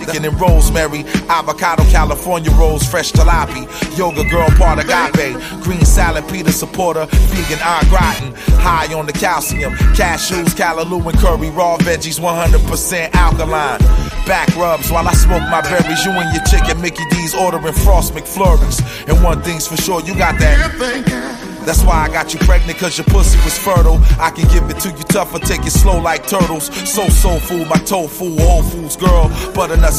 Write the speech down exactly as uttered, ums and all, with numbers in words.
Chicken and rosemary, avocado, California rolls, fresh jalapeno, yoga girl, part agape, green salad, Peter supporter, vegan au gratin, high on the calcium, cashews, callaloo and curry, raw veggies, one hundred percent alkaline, back rubs while I smoke my berries, you and your chicken, Mickey D's ordering Frost McFlurries, and one thing's for sure, you got that. That's why I got you pregnant, cause your pussy was fertile. I can give it to you tough or take it slow like turtles. So soul food, my tofu, Whole Foods girl, butternut